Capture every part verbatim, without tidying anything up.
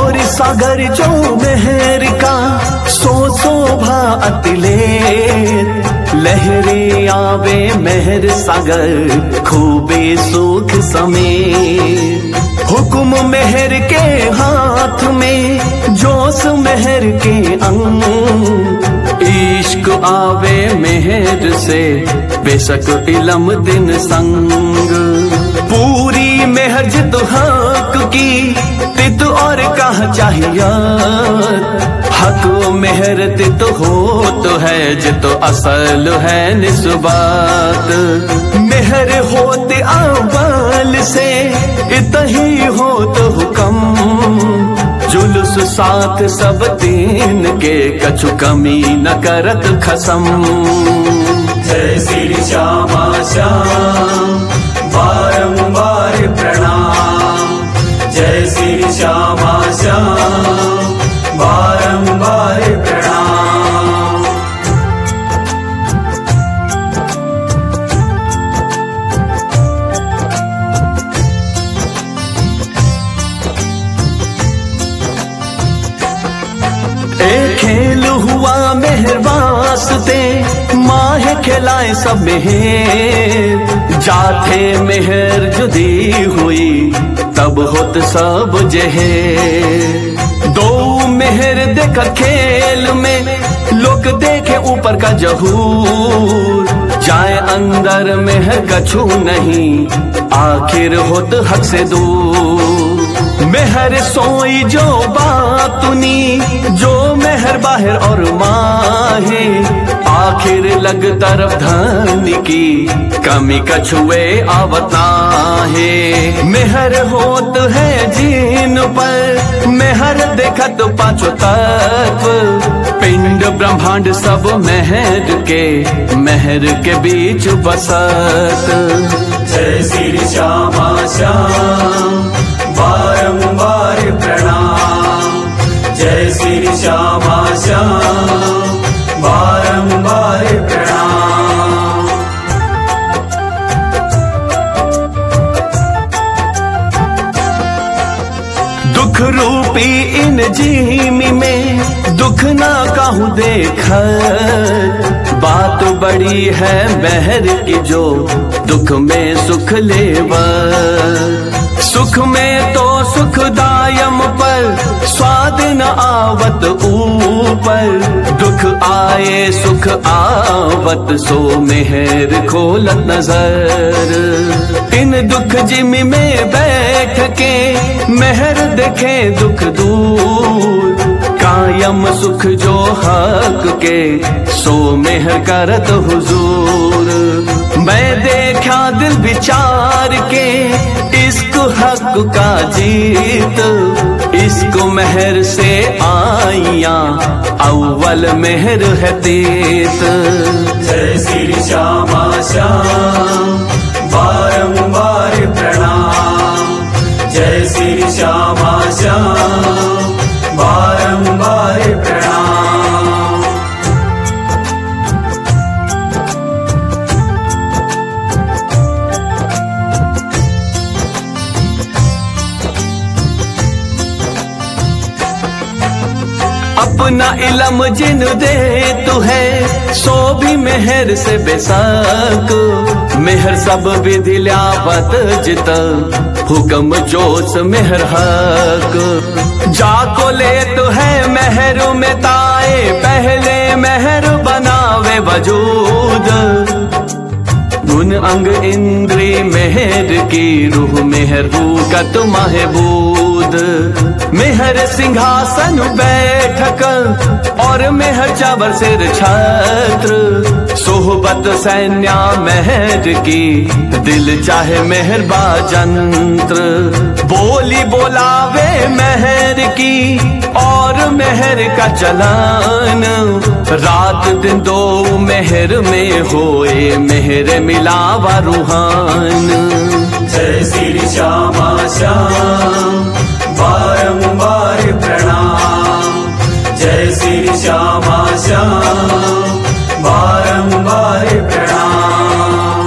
और सागर जो मेहर का सो शोभा अतिलेर। लहरे आवे मेहर सागर खूबे सुख समेत। हुक्म मेहर के हाथ में जोश मेहर के अंग। इश्क आवे मेहर से बेशक इलम दिन संग। पूरी मेहर जित हक की तित और कहा चाहिए। हक मेहर तित हो तो है जितो असल है निस्बत। मेहर होते अव्वल से इतही हो तो हुक्म। जुलूस साथ सब दिन के कछु कमी न करत खसम। जय श्री श्यामा श्याम बारंबार प्रणाम। जय श्री श्यामा श्याम बारंबार प्रणाम। एक खेल हुआ मेहर वास्ते माह खिलाए सब मेहर। जाते मेहर जुदी हुई तब होत सब जहेर। दो मेहर देखा खेल में लोग देखे ऊपर का जहूर। जाए अंदर मेहर कछु नहीं आखिर होत हक से दूर। मेहर सोई जो बातुनी जो मेहर बाहर और माहे। आखिर लग तरफ धन की कमी कछुए आवता है। मेहर होत है जीन पर मेहर देखत पांचों तत्व। पिंड ब्रह्मांड सब मेहर के मेहर के बीच बसत। जय श्री श्यामा श्याम बारंबार प्रणाम। जय श्री श्यामा श्याम बारंबार प्रणाम। दुख रूपी इन जीमी में दुख ना कहूँ देखत। बात बड़ी है मेहर की जो दुख में सुख लेवर। सुख में तो सुखदायम पर स्वाद न आवत ऊपर। दुख आए सुख आवत सो मेहर खोलत नजर। इन दुख जिमी में बैठ के मेहर देखे दुख दूर। कायम सुख जो हक के सो मेहर करत हुजूर। मैं देखा दिल विचार के इश्क हक का जीत। इश्क मेहर से आइया अव्वल मेहर है तीत। जय श्री श्यामा श्याम बारंबार प्रणाम। जय श्री श्यामा श्याम बारंबार प्रणाम। अपना इलम जिन दे तू है सो भी मेहर से बेसाक। मेहर सब विधि ल्यावत जित हुक्म जोश मेहर हक। जाको ले तो है मेहर में ताए पहले मेहर बनावे वजूद। गुण अंग इंद्री मेहर की रूह मेहर रूकत महबूद। मेहर सिंहासन बैठक और मेहर चावर सिर छत्र। सोहबत सैन्या मेहर की दिल चाहे मेहर बाजंत्र। बोली बोलावे मेहर की और मेहर का चलन। रात दिन दो मेहर में होए मेहर मिलावा रूहान। जय श्री श्यामा श्याम बारंबार प्रणाम। जय श्री श्यामा श्याम बारंबार प्रणाम।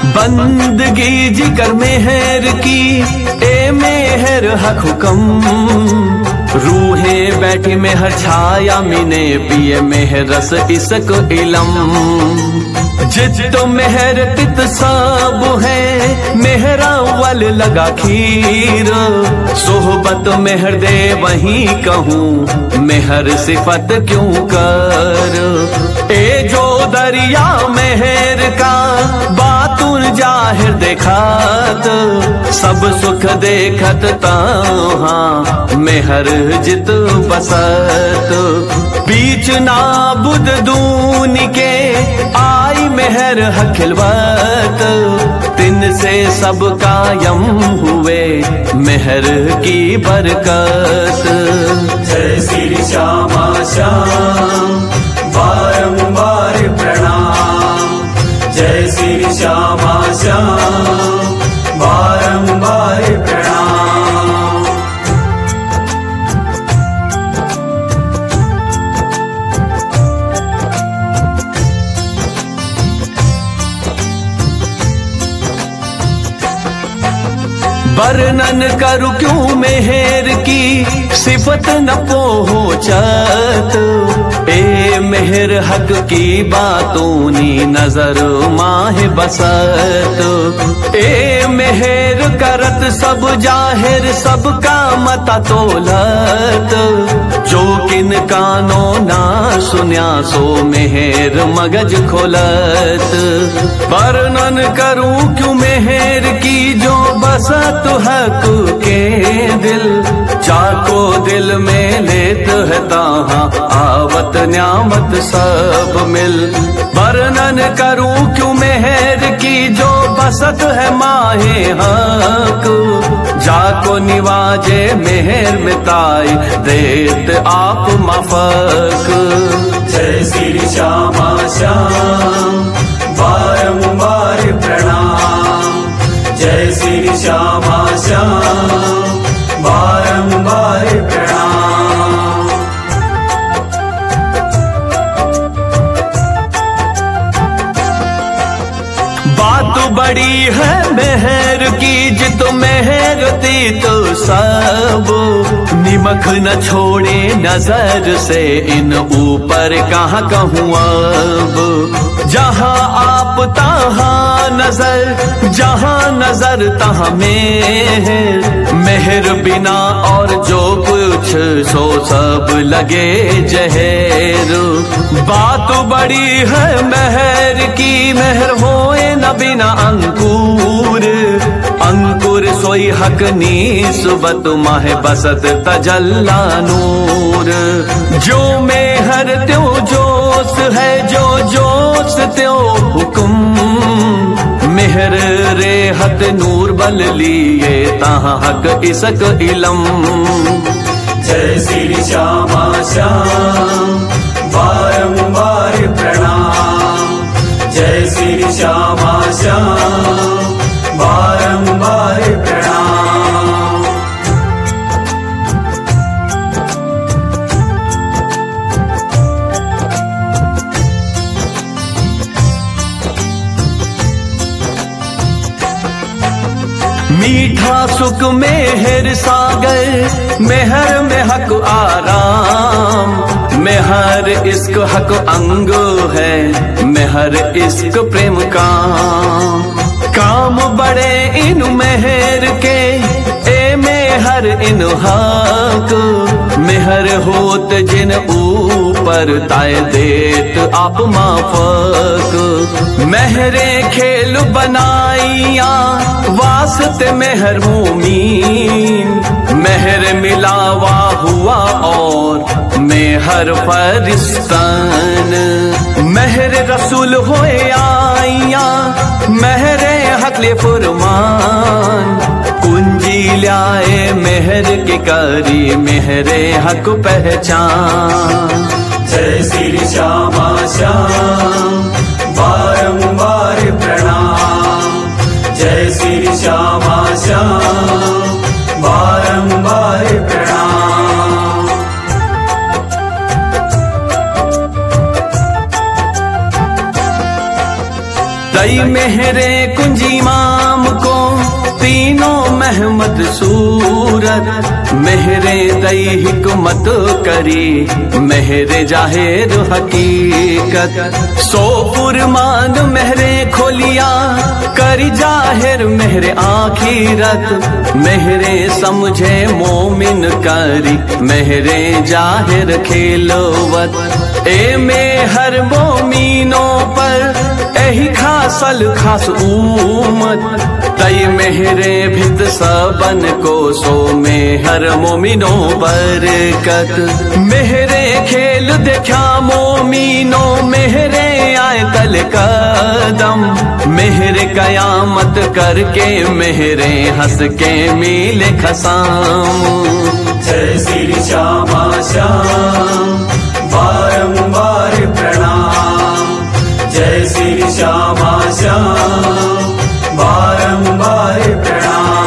बंदगी जिकर मेहर की, ए मेहर हक हुक्म। रूहें बैठी मेहर छाया मिने, पिए मेहर रस इसक इलम। जित मेहर तित सब है, मेहरा वल लगा खीर। सोहबत मेहर दे वहीं कहूँ, मेहर सिफत क्यों कर। ए जो दरिया मेहर का, बातुन जाहिर देखत। सब सुख देखत तहाँ, मेहर जित बसत। बीच नाबुद दून के, आई मेहर हखिलवत। तिन से सब कायम हुए, मेहर की बरकत। जय श्री श्यामा श्याम, बारंबार प्रणाम। जय श्री श्यामा श्याम, बारंबार प्रणाम। वर्णन करूं क्यों मेहर की, सिफत न पहुंचत। ए मेहर हक की बातों नी, नजर माह बसत। ए मेहर करत सब जाहिर, सबका मता तोलत। जो किन कानो ना सुन्या, सो मेहर मगज खोलत। वर्णन करूं क्यों मेहर की, जो बसत हक के दिल। जाको दिल में लेत है ताहा, आवत न्यामत सब मिल। वर्णन करूं क्यों मेहर की, जो बसत है माहे हक। जाको निवाजे मेहर मिताई, देत आप माफक। जय श्री श्यामा श्याम, बारंबार प्रणाम। जय श्री श्यामा श्याम, बारंबार प्रणाम। बात बड़ी है मेहर की, जित मेहर दी तो सब। निमक न छोड़े नजर से, इन ऊपर कहाँ कहूँ अब। जहाँ आप तहाँ नजर, जहाँ नजर तहाँ मेहर। मेहर बिना और जो कुछ, सो सब लगे जहर। बात बड़ी है मेहर की, मेहर होए न बिना अंकुर। अंकुर सोई हक नी, सुबत माह बसत तजल्ला नूर। जो मेहर त्यों जोश है, जो जोश त्यों हुक्म। मेहर रेहत नूर बल लिए, तहाँ हक इसक इलम। जय श्री श्यामा श्याम, बारंबार प्रणाम। जय श्री श्यामा श्याम, बारंबार प्रणाम। मीठा सुख मेहर सागर, मेहर में हक आराम। मेहर इश्क हक अंग है, मेहर इश्क प्रेम काम। काम बड़े इन मेहर के, ए मेहर इन हक। मेहर होत जिन ऊपर, ताय देत आप माफक। मेहरे खेल बनाइया, वास्ते मेहर मोमीन। मेहर मिलावा हुआ और मेहर फरिश्तन। मेहर रसूल होए आइया, मेहरे हकले फुरमान। कुंजी लाए मेहर के करी, मेहरे हक पहचान। जय श्री श्यामा श्याम, बारंबार प्रणाम। जय श्री श्यामा श्याम, बारंबार प्रणाम। दई मेहरे कुंजी माम को तीनों महमद सूरत मेहरे दई हिकमत करी मेहरे जाहिर हकीकत सो फुरमान मेहरे खोलिया करी जाहिर मेहरे आखिरत मेहरे समझे मोमिन करी मेहरे जाहिर खेलवत ए मेहर मोमिनों पर एही खासल खास उमत तई मेहरे भित सबन को सो मेहर मोमिनो बरकत मेहरे खेल देखा मोमिनो मेहरे आए तल कदम मेहरे कयामत करके मेहरे हंस के मिले खसाम। जय श्री श्यामा श्याम बारंबार प्रणाम। जय श्री श्यामा श्याम बारंबार प्रणाम।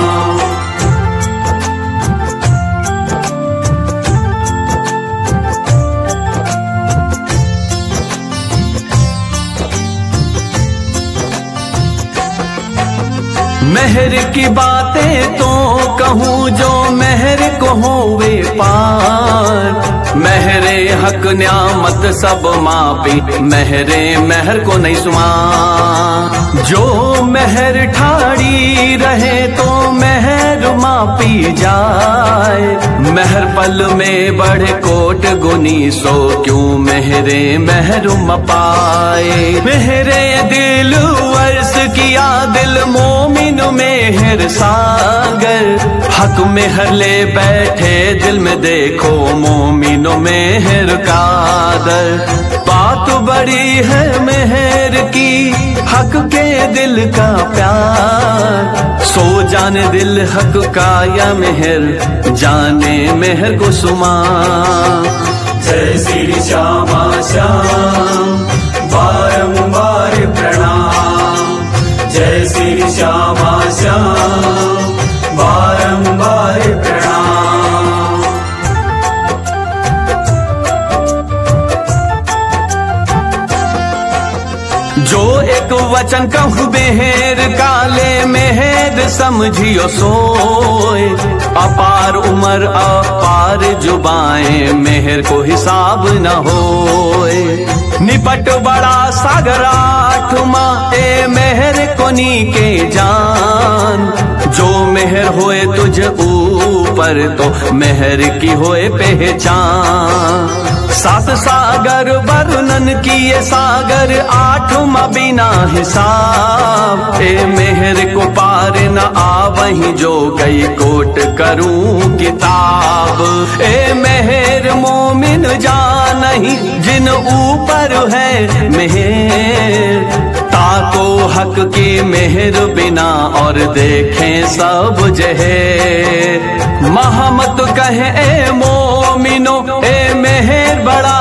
मेहर की बातें तो कहूँ जो मेहर को होवे पार मेहरे हक न्यामत सब मापी मेहरे मेहर को नहीं सुमा जो मेहर ठाड़ी रहे तो मेहर मापी जाए मेहर पल में बढ़े कोट गुनी सो क्यों मेहरे मेहर मपाए मेहरे दिल वर्ष किया दिल मोमिन मेहर सागर हक मेहर ले बैठे दिल में देखो मोमिनो मेहर कादर बात बड़ी है मेहर की हक के दिल का प्यार सो जाने दिल हक का या मेहर जाने मेहर को सुमा। जय श्री श्यामा श्याम बारंबार प्रणाम। जय श्री श्यामा श्याम बारंबार प्रणाम। जो एक वचन कहूँ मेहर काले मेहर समझियो सोए अपार उमर अपार जुबाएं मेहर को हिसाब न होए निपट बड़ा सागर आठमा ए मेहर कोनी के जान जो मेहर होए तुझ ऊपर तो मेहर की होए पहचान सात सागर वर्णन किए सागर आठमा बिना हिसाब ए मेहर को पार न आवहीं जो गई कोट करूं किताब ए मेहर मोमिन जानही जिन ऊपर है मेहर ताको हक की मेहर बिना और देखें सब जहे महमत कहे ए मोमिनो ए मेहर बड़ा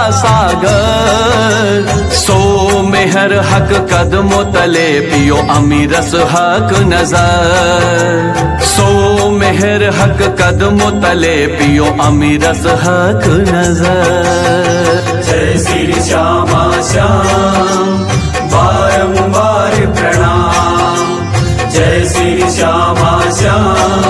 सागर सो मेहर हक कदमों तले पियो अमीरस हक नजर सो मेहर हक कदमों तले पियो अमीरस हक नजर। जय श्री श्यामा श्याम बारंबार प्रणाम। जय श्री श्यामा श्याम